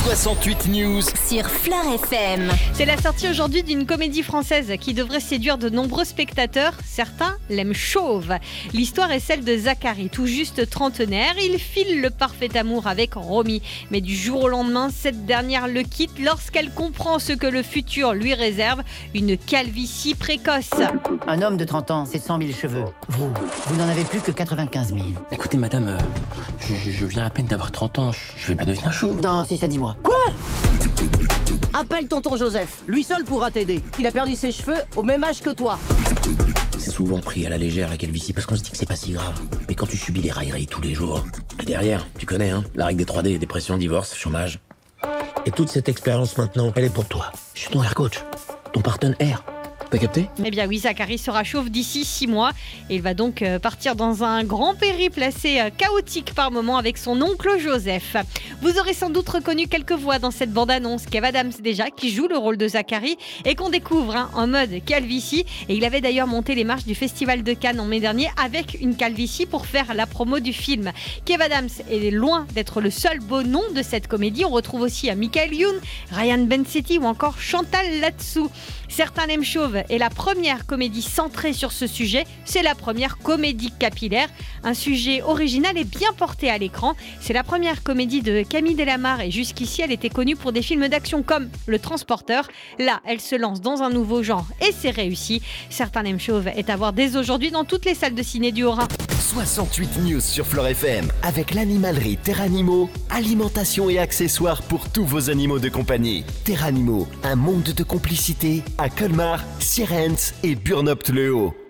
68 News sur Fleur FM. C'est la sortie aujourd'hui d'une comédie française qui devrait séduire de nombreux spectateurs. Certains l'aiment chauve. L'histoire est celle de Zachary, tout juste trentenaire. Il file le parfait amour avec Romy. Mais du jour au lendemain, cette dernière le quitte lorsqu'elle comprend ce que le futur lui réserve, une calvitie précoce. Un homme de 30 ans, c'est 100 000 cheveux. Vous n'en avez plus que 95 000. Écoutez, madame, je viens à peine d'avoir 30 ans. Je vais pas devenir chauve. Dans 6 à 10 mois. Quoi? Appelle tonton Joseph. Lui seul pourra t'aider. Il a perdu ses cheveux au même âge que toi. C'est souvent pris à la légère la calvitie parce qu'on se dit que c'est pas si grave. Mais quand tu subis les railleries tous les jours, et derrière, tu connais, hein, la règle des 3D, dépression, divorce, chômage. Et toute cette expérience maintenant, elle est pour toi. Je suis ton air coach, ton partenaire. T'as capté ? Eh bien oui, Zachary sera chauve d'ici 6 mois et il va donc partir dans un grand périple assez chaotique par moments avec son oncle Joseph. Vous aurez sans doute reconnu quelques voix dans cette bande-annonce. Kev Adams déjà, qui joue le rôle de Zachary et qu'on découvre en mode calvitie. Et il avait d'ailleurs monté les marches du Festival de Cannes en mai dernier avec une calvitie pour faire la promo du film. Kev Adams est loin d'être le seul beau nom de cette comédie. On retrouve aussi Michael Youn, Ryan Bensetti ou encore Chantal Latsou. Certains l'aiment chauve et la première comédie centrée sur ce sujet, c'est la première comédie capillaire. Un sujet original et bien porté à l'écran. C'est la première comédie de Camille Delamare et jusqu'ici, elle était connue pour des films d'action comme Le Transporteur. Là, elle se lance dans un nouveau genre et c'est réussi. Certains l'aiment chauve est à voir dès aujourd'hui dans toutes les salles de ciné du Haut-Rhin. 68 News sur Fleur FM avec l'animalerie Terranimo, alimentation et accessoires pour tous vos animaux de compagnie. Terranimo, un monde de complicité à Colmar, Sierentz et Burnopte-le-Haut.